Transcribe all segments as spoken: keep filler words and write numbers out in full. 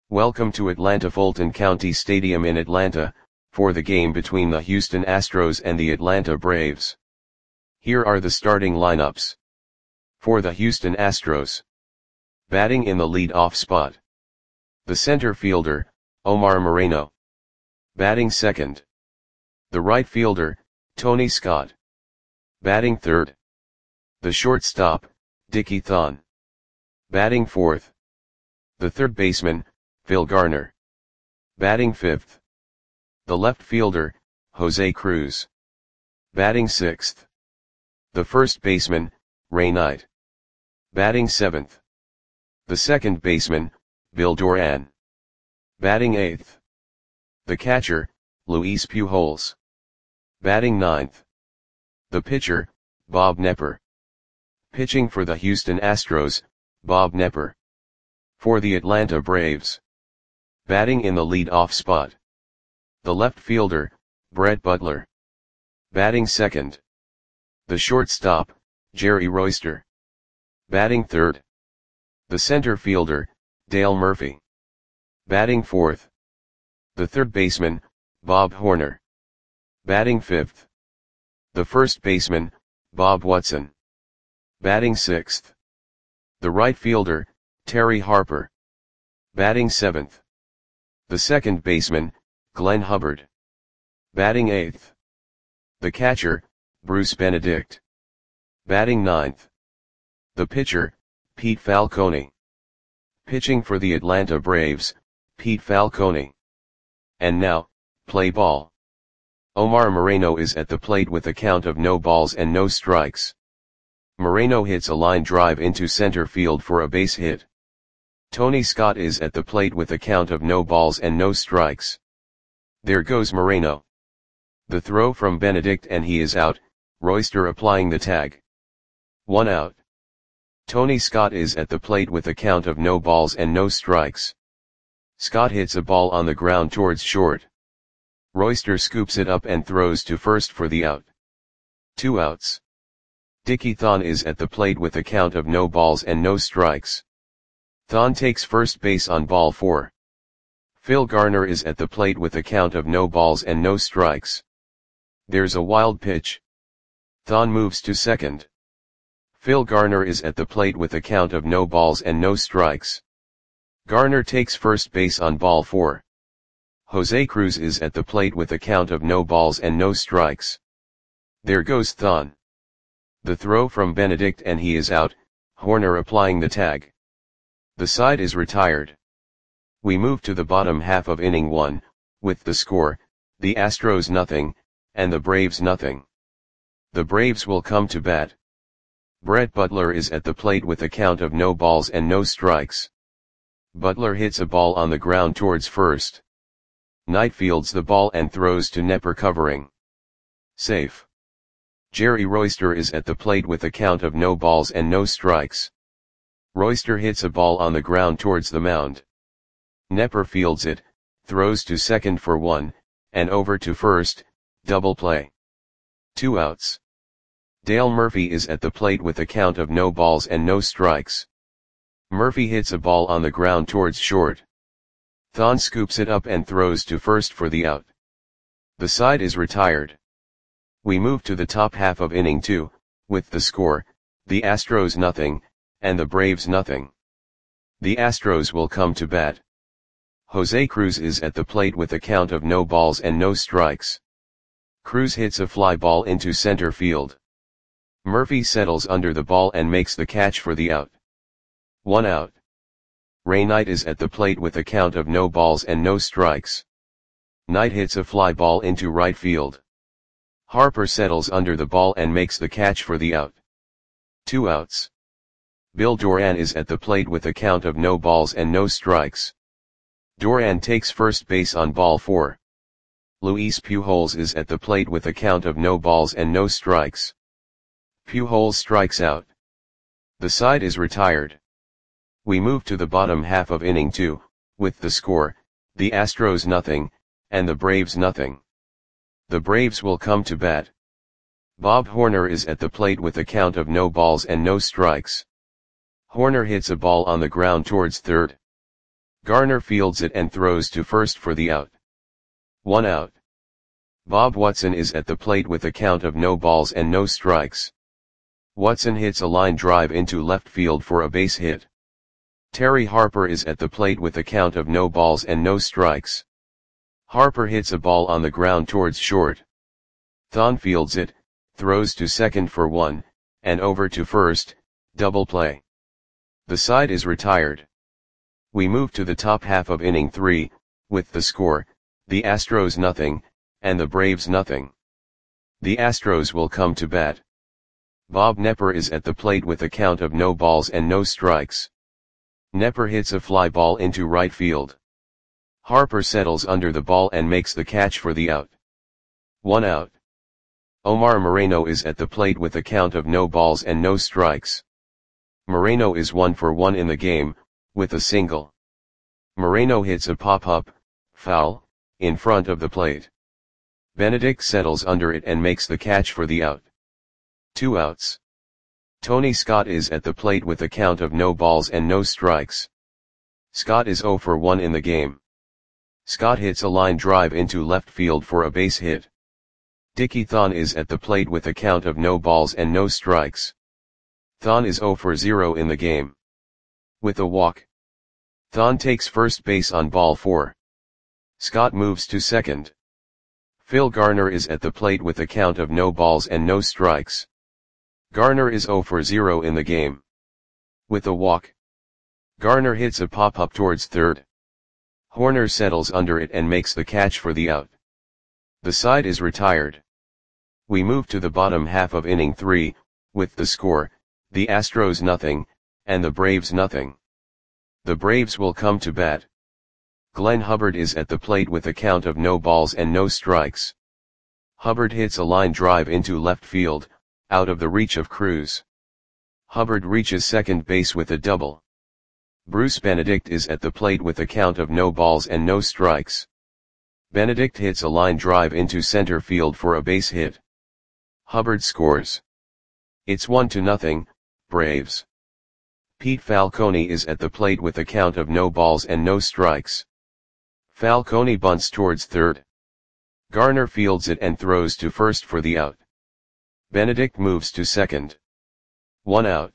Welcome to Atlanta Fulton County Stadium in Atlanta, for the game between the Houston Astros and the Atlanta Braves. Here are the starting lineups. For the Houston Astros. Batting in the lead-off spot. The center fielder, Omar Moreno. Batting second. The right fielder, Tony Scott. Batting third. The shortstop, Dickie Thon. Batting fourth. The third baseman, Phil Garner. Batting fifth. The left fielder, Jose Cruz. Batting sixth. The first baseman, Ray Knight. Batting seventh. The second baseman, Bill Doran. Batting eighth. The catcher, Luis Pujols. Batting ninth. The pitcher, Bob Knepper. Pitching for the Houston Astros, Bob Knepper. For the Atlanta Braves. Batting in the lead-off spot. The left fielder, Brett Butler. Batting second. The shortstop, Jerry Royster. Batting third. The center fielder, Dale Murphy. Batting fourth. The third baseman, Bob Horner. Batting fifth. The first baseman, Bob Watson. Batting sixth. The right fielder, Terry Harper. Batting seventh. The second baseman, Glenn Hubbard. Batting eighth. The catcher, Bruce Benedict. Batting ninth. The pitcher, Pete Falcone. Pitching for the Atlanta Braves, Pete Falcone. And now, play ball. Omar Moreno is at the plate with a count of no balls and no strikes. Moreno hits a line drive into center field for a base hit. Tony Scott is at the plate with a count of no balls and no strikes. There goes Moreno. The throw from Benedict and he is out, Royster applying the tag. One out. Tony Scott is at the plate with a count of no balls and no strikes. Scott hits a ball on the ground towards short. Royster scoops it up and throws to first for the out. Two outs. Dickie Thon is at the plate with a count of no balls and no strikes. Thon takes first base on ball four. Phil Garner is at the plate with a count of no balls and no strikes. There's a wild pitch. Thon moves to second. Phil Garner is at the plate with a count of no balls and no strikes. Garner takes first base on ball four. Jose Cruz is at the plate with a count of no balls and no strikes. There goes Thon. The throw from Benedict and he is out, Horner applying the tag. The side is retired. We move to the bottom half of inning one, with the score, the Astros nothing, and the Braves nothing. The Braves will come to bat. Brett Butler is at the plate with a count of no balls and no strikes. Butler hits a ball on the ground towards first. Knight fields the ball and throws to Knepper covering. Safe. Jerry Royster is at the plate with a count of no balls and no strikes. Royster hits a ball on the ground towards the mound. Knepper fields it, throws to second for one, and over to first, double play. Two outs. Dale Murphy is at the plate with a count of no balls and no strikes. Murphy hits a ball on the ground towards short. Thon scoops it up and throws to first for the out. The side is retired. We move to the top half of inning two, with the score, the Astros nothing, and the Braves nothing. The Astros will come to bat. Jose Cruz is at the plate with a count of no balls and no strikes. Cruz hits a fly ball into center field. Murphy settles under the ball and makes the catch for the out. One out. Ray Knight is at the plate with a count of no balls and no strikes. Knight hits a fly ball into right field. Harper settles under the ball and makes the catch for the out. Two outs. Bill Doran is at the plate with a count of no balls and no strikes. Doran takes first base on ball four. Luis Pujols is at the plate with a count of no balls and no strikes. Pujols strikes out. The side is retired. We move to the bottom half of inning two, with the score, the Astros nothing, and the Braves nothing. The Braves will come to bat. Bob Horner is at the plate with a count of no balls and no strikes. Horner hits a ball on the ground towards third. Garner fields it and throws to first for the out. One out. Bob Watson is at the plate with a count of no balls and no strikes. Watson hits a line drive into left field for a base hit. Terry Harper is at the plate with a count of no balls and no strikes. Harper hits a ball on the ground towards short. Thon fields it, throws to second for one, and over to first, double play. The side is retired. We move to the top half of inning three, with the score, the Astros nothing, and the Braves nothing. The Astros will come to bat. Bob Knepper is at the plate with a count of no balls and no strikes. Knepper hits a fly ball into right field. Harper settles under the ball and makes the catch for the out. One out. Omar Moreno is at the plate with a count of no balls and no strikes. Moreno is one for one in the game, with a single. Moreno hits a pop-up, foul, in front of the plate. Benedict settles under it and makes the catch for the out. Two outs. Tony Scott is at the plate with a count of no balls and no strikes. Scott is zero for one in the game. Scott hits a line drive into left field for a base hit. Dickie Thon is at the plate with a count of no balls and no strikes. Thon is zero for zero in the game. With a walk. Thon takes first base on ball four. Scott moves to second. Phil Garner is at the plate with a count of no balls and no strikes. Garner is zero for zero in the game. With a walk. Garner hits a pop-up towards third. Horner settles under it and makes the catch for the out. The side is retired. We move to the bottom half of inning three, with the score, the Astros nothing, and the Braves nothing. The Braves will come to bat. Glenn Hubbard is at the plate with a count of no balls and no strikes. Hubbard hits a line drive into left field, out of the reach of Cruz. Hubbard reaches second base with a double. Bruce Benedict is at the plate with a count of no balls and no strikes. Benedict hits a line drive into center field for a base hit. Hubbard scores. It's one to nothing, Braves. Pete Falcone is at the plate with a count of no balls and no strikes. Falcone bunts towards third. Garner fields it and throws to first for the out. Benedict moves to second. One out.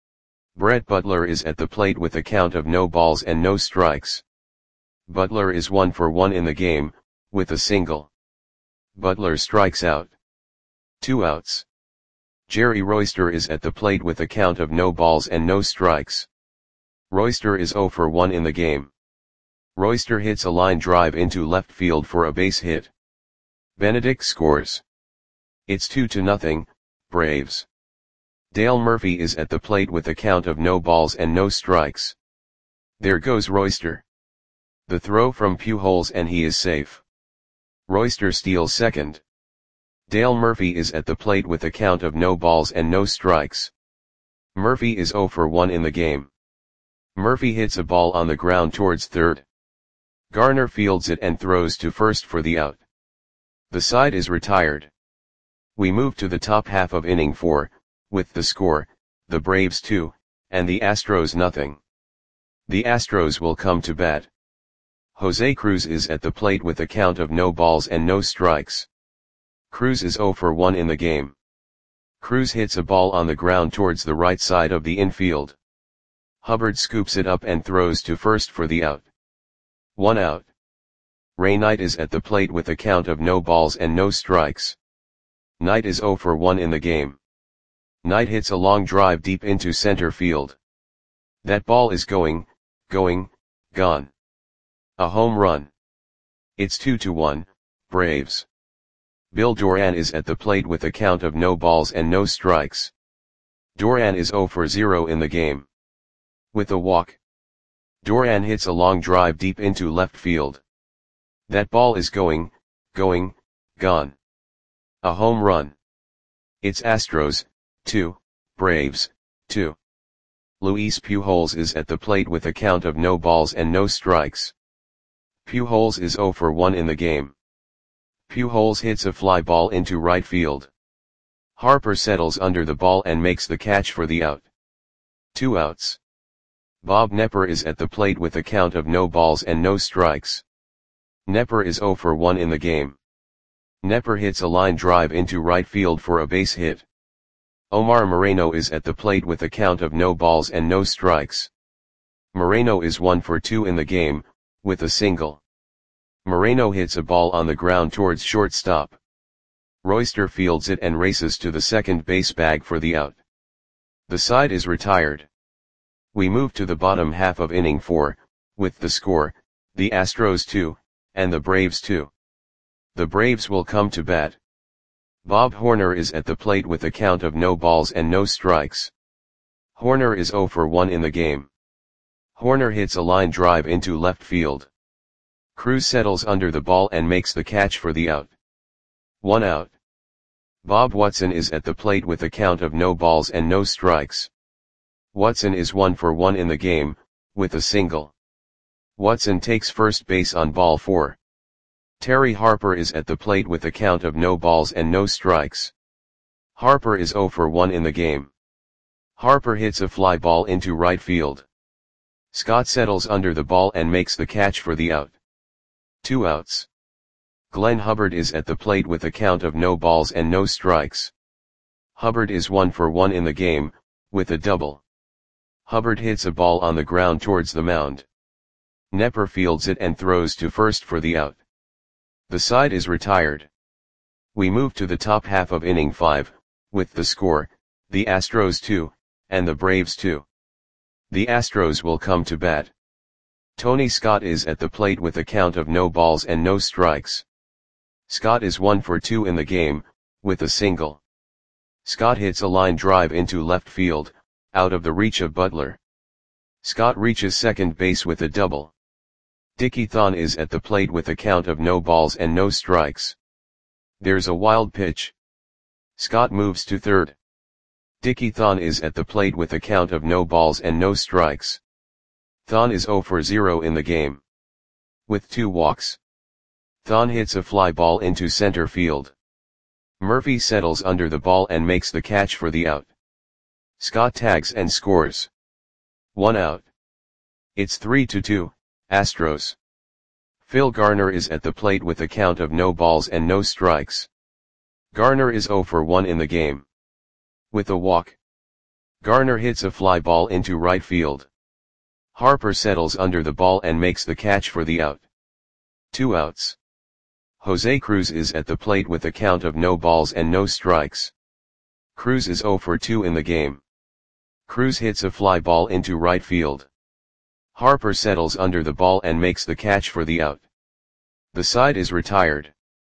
Brett Butler is at the plate with a count of no balls and no strikes. Butler is one for one in the game, with a single. Butler strikes out. Two outs. Jerry Royster is at the plate with a count of no balls and no strikes. Royster is zero for one in the game. Royster hits a line drive into left field for a base hit. Benedict scores. It's two to nothing, Braves. Dale Murphy is at the plate with a count of no balls and no strikes. There goes Royster. The throw from Pujols and he is safe. Royster steals second. Dale Murphy is at the plate with a count of no balls and no strikes. Murphy is zero for one in the game. Murphy hits a ball on the ground towards third. Garner fields it and throws to first for the out. The side is retired. We move to the top half of inning four, with the score, the Braves two, and the Astros nothing. The Astros will come to bat. Jose Cruz is at the plate with a count of no balls and no strikes. Cruz is zero for one in the game. Cruz hits a ball on the ground towards the right side of the infield. Hubbard scoops it up and throws to first for the out. One out. Ray Knight is at the plate with a count of no balls and no strikes. Knight is zero for one in the game. Knight hits a long drive deep into center field. That ball is going, going, gone. A home run. It's two to one, Braves. Bill Doran is at the plate with a count of no balls and no strikes. Doran is zero for zero in the game. With a walk. Doran hits a long drive deep into left field. That ball is going, going, gone. A home run. It's Astros, two, Braves, two. Luis Pujols is at the plate with a count of no balls and no strikes. Pujols is zero for one in the game. Pujols hits a fly ball into right field. Harper settles under the ball and makes the catch for the out. Two outs. Bob Knepper is at the plate with a count of no balls and no strikes. Knepper is zero for one in the game. Knepper hits a line drive into right field for a base hit. Omar Moreno is at the plate with a count of no balls and no strikes. Moreno is one for two in the game, with a single. Moreno hits a ball on the ground towards shortstop. Royster fields it and races to the second base bag for the out. The side is retired. We move to the bottom half of inning four, with the score, the Astros two, and the Braves two. The Braves will come to bat. Bob Horner is at the plate with a count of no balls and no strikes. Horner is zero for one in the game. Horner hits a line drive into left field. Cruz settles under the ball and makes the catch for the out. One out. Bob Watson is at the plate with a count of no balls and no strikes. Watson is one for one in the game, with a single. Watson takes first base on ball four. Terry Harper is at the plate with a count of no balls and no strikes. Harper is zero for one in the game. Harper hits a fly ball into right field. Scott settles under the ball and makes the catch for the out. Two outs. Glenn Hubbard is at the plate with a count of no balls and no strikes. Hubbard is one for one in the game, with a double. Hubbard hits a ball on the ground towards the mound. Knepper fields it and throws to first for the out. The side is retired. We move to the top half of inning five, with the score, the Astros two, and the Braves two. The Astros will come to bat. Tony Scott is at the plate with a count of no balls and no strikes. Scott is one for two in the game, with a single. Scott hits a line drive into left field, out of the reach of Butler. Scott reaches second base with a double. Dickie Thon is at the plate with a count of no balls and no strikes. There's a wild pitch. Scott moves to third. Dickie Thon is at the plate with a count of no balls and no strikes. Thon is zero for zero in the game. With two walks. Thon hits a fly ball into center field. Murphy settles under the ball and makes the catch for the out. Scott tags and scores. One out. It's three to two, Astros. Phil Garner is at the plate with a count of no balls and no strikes. Garner is zero for one in the game. With a walk. Garner hits a fly ball into right field. Harper settles under the ball and makes the catch for the out. Two outs. Jose Cruz is at the plate with a count of no balls and no strikes. Cruz is zero for two in the game. Cruz hits a fly ball into right field. Harper settles under the ball and makes the catch for the out. The side is retired.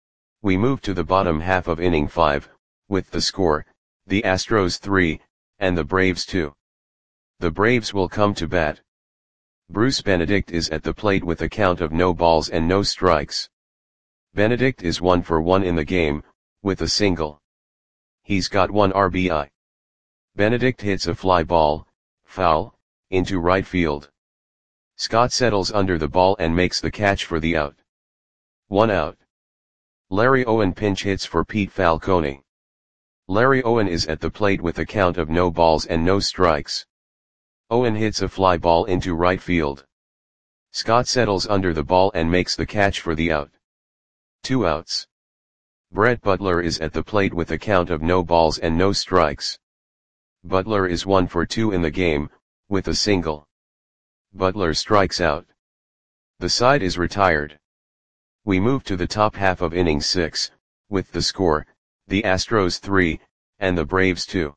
We move to the bottom half of inning five, with the score, the Astros three, and the Braves two. The Braves will come to bat. Bruce Benedict is at the plate with a count of no balls and no strikes. Benedict is one for one in the game, with a single. He's got one R B I. Benedict hits a fly ball, foul, into right field. Scott settles under the ball and makes the catch for the out. One out. Larry Owen pinch hits for Pete Falcone. Larry Owen is at the plate with a count of no balls and no strikes. Owen hits a fly ball into right field. Scott settles under the ball and makes the catch for the out. Two outs. Brett Butler is at the plate with a count of no balls and no strikes. Butler is one for two in the game, with a single. Butler strikes out. The side is retired. We move to the top half of inning six, with the score, the Astros three, and the Braves two.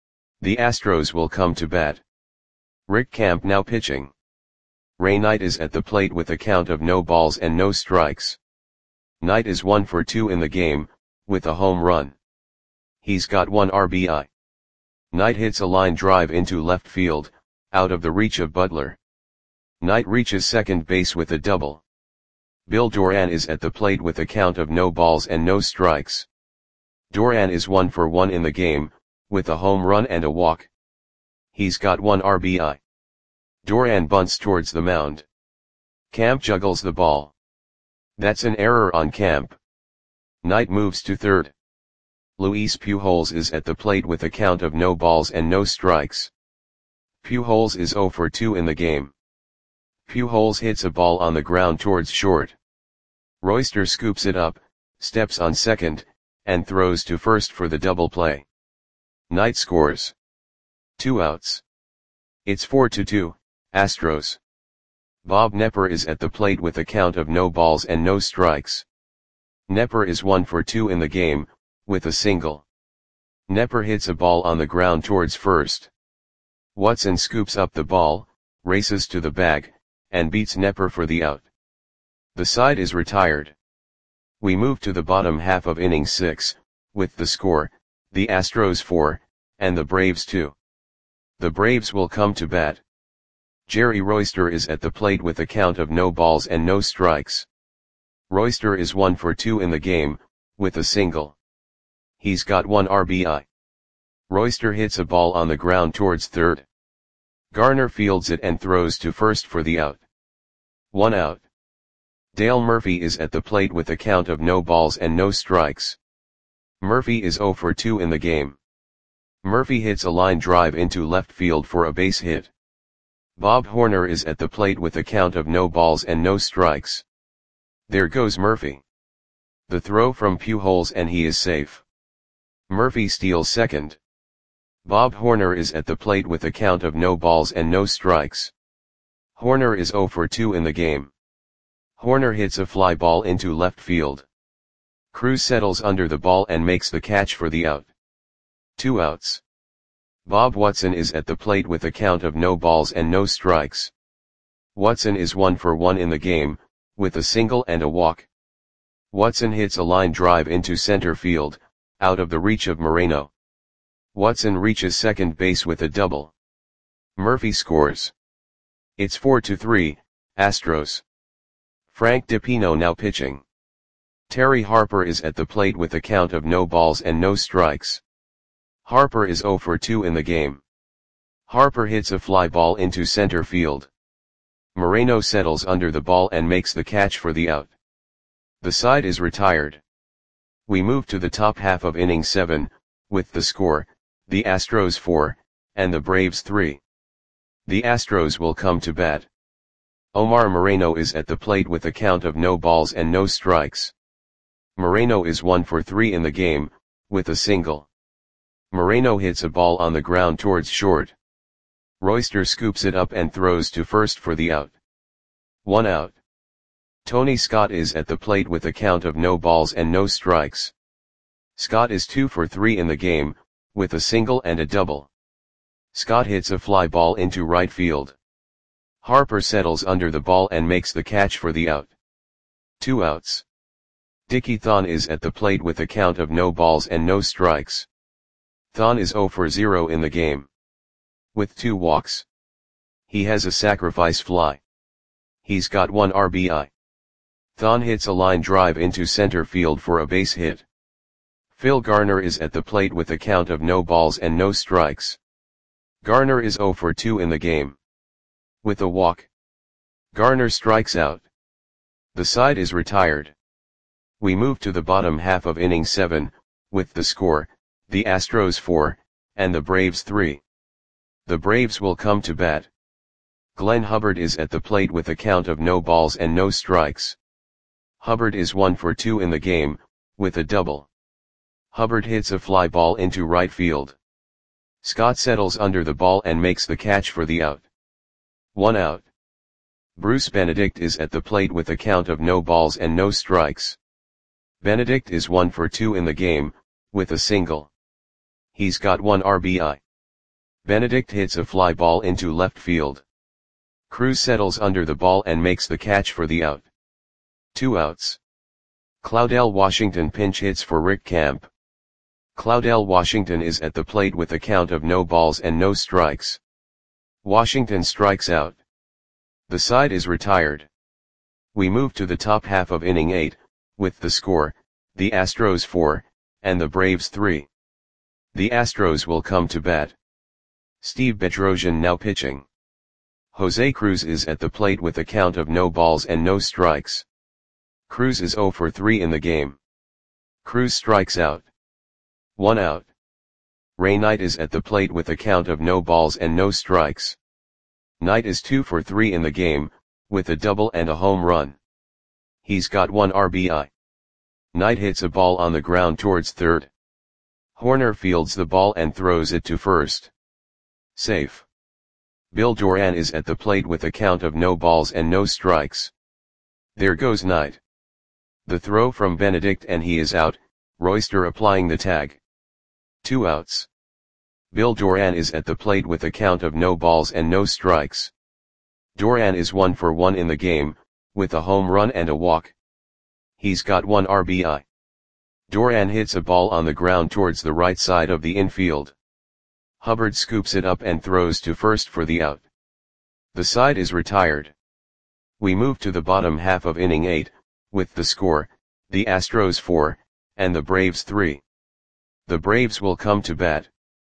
The Astros will come to bat. Rick Camp now pitching. Ray Knight is at the plate with a count of no balls and no strikes. Knight is one for two in the game, with a home run. He's got one R B I. Knight hits a line drive into left field, out of the reach of Butler. Knight reaches second base with a double. Bill Doran is at the plate with a count of no balls and no strikes. Doran is one for one in the game, with a home run and a walk. He's got one R B I. Doran bunts towards the mound. Camp juggles the ball. That's an error on Camp. Knight moves to third. Luis Pujols is at the plate with a count of no balls and no strikes. Pujols is zero for two in the game. Pujols hits a ball on the ground towards short. Royster scoops it up, steps on second, and throws to first for the double play. Knight scores. Two outs. It's four to two, Astros. Bob Knepper is at the plate with a count of no balls and no strikes. Knepper is one for two in the game, with a single. Knepper hits a ball on the ground towards first. Watson scoops up the ball, races to the bag, and beats Knepper for the out. The side is retired. We move to the bottom half of inning six, with the score, the Astros four, and the Braves two. The Braves will come to bat. Jerry Royster is at the plate with a count of no balls and no strikes. Royster is one for two in the game, with a single. He's got one R B I. Royster hits a ball on the ground towards third. Garner fields it and throws to first for the out. One out. Dale Murphy is at the plate with a count of no balls and no strikes. Murphy is zero for two in the game. Murphy hits a line drive into left field for a base hit. Bob Horner is at the plate with a count of no balls and no strikes. There goes Murphy. The throw from Pujols and he is safe. Murphy steals second. Bob Horner is at the plate with a count of no balls and no strikes. Horner is zero for two in the game. Horner hits a fly ball into left field. Cruz settles under the ball and makes the catch for the out. Two outs. Bob Watson is at the plate with a count of no balls and no strikes. Watson is one for one in the game, with a single and a walk. Watson hits a line drive into center field, out of the reach of Moreno. Watson reaches second base with a double. Murphy scores. It's four to three, Astros. Frank DiPino now pitching. Terry Harper is at the plate with a count of no balls and no strikes. Harper is zero for two in the game. Harper hits a fly ball into center field. Moreno settles under the ball and makes the catch for the out. The side is retired. We move to the top half of inning seven, with the score, the Astros four, and the Braves three. The Astros will come to bat. Omar Moreno is at the plate with a count of no balls and no strikes. Moreno is one for three in the game, with a single. Moreno hits a ball on the ground towards short. Royster scoops it up and throws to first for the out. One out. Tony Scott is at the plate with a count of no balls and no strikes. Scott is two for three in the game, with a single and a double. Scott hits a fly ball into right field. Harper settles under the ball and makes the catch for the out. Two outs. Dickie Thon is at the plate with a count of no balls and no strikes. Thon is zero for zero in the game. With two walks. He has a sacrifice fly. He's got one R B I. Thon hits a line drive into center field for a base hit. Phil Garner is at the plate with a count of no balls and no strikes. Garner is zero for two in the game. With a walk. Garner strikes out. The side is retired. We move to the bottom half of inning seven, with the score, the Astros four, and the Braves three. The Braves will come to bat. Glenn Hubbard is at the plate with a count of no balls and no strikes. Hubbard is one for two in the game, with a double. Hubbard hits a fly ball into right field. Scott settles under the ball and makes the catch for the out. One out. Bruce Benedict is at the plate with a count of no balls and no strikes. Benedict is one for two in the game, with a single. He's got one R B I. Benedict hits a fly ball into left field. Cruz settles under the ball and makes the catch for the out. Two outs. Claudel Washington pinch hits for Rick Camp. Claudel Washington is at the plate with a count of no balls and no strikes. Washington strikes out. The side is retired. We move to the top half of inning eight, with the score, the Astros four, and the Braves three. The Astros will come to bat. Steve Bedrosian now pitching. Jose Cruz is at the plate with a count of no balls and no strikes. Cruz is zero for three in the game. Cruz strikes out. One out. Ray Knight is at the plate with a count of no balls and no strikes. Knight is two for three in the game, with a double and a home run. He's got one R B I. Knight hits a ball on the ground towards third. Horner fields the ball and throws it to first. Safe. Bill Doran is at the plate with a count of no balls and no strikes. There goes Knight. The throw from Benedict and he is out, Royster applying the tag. Two outs. Bill Doran is at the plate with a count of no balls and no strikes. Doran is one for one in the game, with a home run and a walk. He's got one R B I. Doran hits a ball on the ground towards the right side of the infield. Hubbard scoops it up and throws to first for the out. The side is retired. We move to the bottom half of inning eight, with the score, the Astros four, and the Braves three. The Braves will come to bat.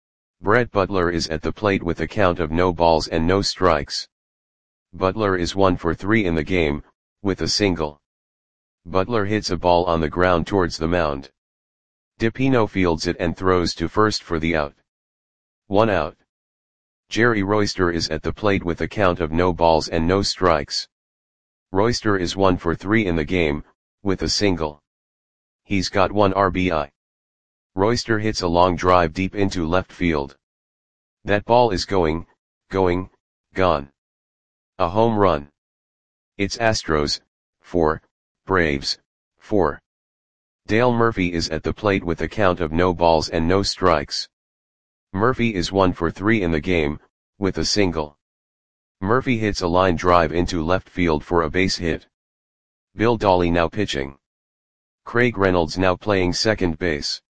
Brett Butler is at the plate with a count of no balls and no strikes. Butler is one for three in the game, with a single. Butler hits a ball on the ground towards the mound. DiPino fields it and throws to first for the out. One out. Jerry Royster is at the plate with a count of no balls and no strikes. Royster is one for three in the game, with a single. He's got one R B I. Royster hits a long drive deep into left field. That ball is going, going, gone. A home run. It's Astros, four, Braves, four. Dale Murphy is at the plate with a count of no balls and no strikes. Murphy is one for three in the game, with a single. Murphy hits a line drive into left field for a base hit. Bill Dawley now pitching. Craig Reynolds now playing second base.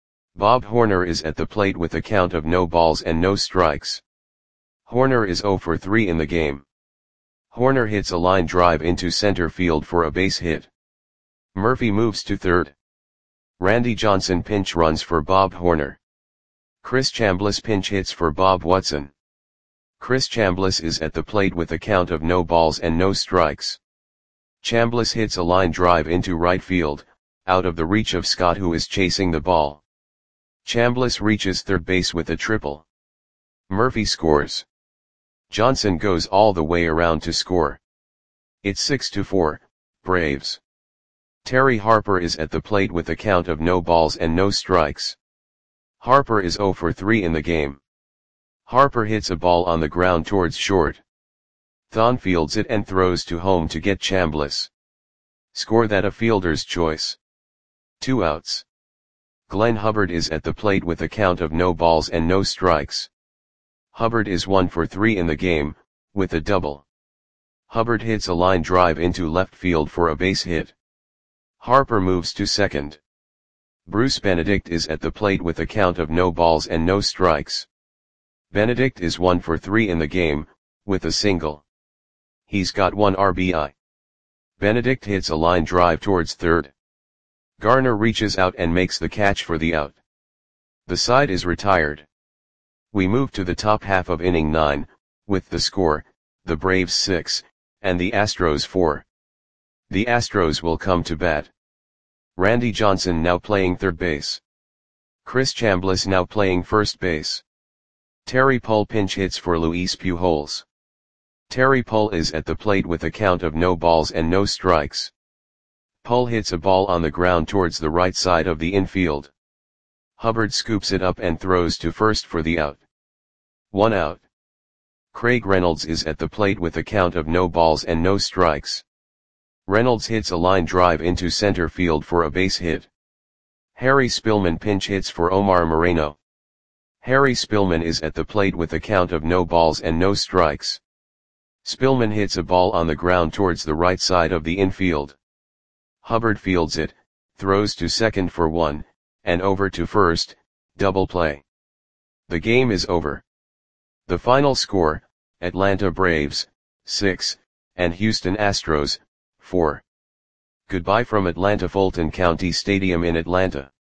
Bob Horner is at the plate with a count of no balls and no strikes. Horner is zero for three in the game. Horner hits a line drive into center field for a base hit. Murphy moves to third. Randy Johnson pinch runs for Bob Horner. Chris Chambliss pinch hits for Bob Watson. Chris Chambliss is at the plate with a count of no balls and no strikes. Chambliss hits a line drive into right field, out of the reach of Scott who is chasing the ball. Chambliss reaches third base with a triple. Murphy scores. Johnson goes all the way around to score. It's six to four, Braves. Terry Harper is at the plate with a count of no balls and no strikes. Harper is zero for three in the game. Harper hits a ball on the ground towards short. Thon fields it and throws to home to get Chambliss. Score that a fielder's choice. Two outs. Glenn Hubbard is at the plate with a count of no balls and no strikes. Hubbard is one for three in the game, with a double. Hubbard hits a line drive into left field for a base hit. Harper moves to second. Bruce Benedict is at the plate with a count of no balls and no strikes. Benedict is one for three in the game, with a single. He's got one R B I. Benedict hits a line drive towards third. Garner reaches out and makes the catch for the out. The side is retired. We move to the top half of inning nine, with the score, the Braves six, and the Astros four. The Astros will come to bat. Randy Johnson now playing third base. Chris Chambliss now playing first base. Terry Pull pinch hits for Luis Pujols. Terry Pull is at the plate with a count of no balls and no strikes. Pull hits a ball on the ground towards the right side of the infield. Hubbard scoops it up and throws to first for the out. One out. Craig Reynolds is at the plate with a count of no balls and no strikes. Reynolds hits a line drive into center field for a base hit. Harry Spillman pinch hits for Omar Moreno. Harry Spillman is at the plate with a count of no balls and no strikes. Spillman hits a ball on the ground towards the right side of the infield. Hubbard fields it, throws to second for one, and over to first, double play. The game is over. The final score, Atlanta Braves, six, and Houston Astros, four. Goodbye from Atlanta Fulton County Stadium in Atlanta.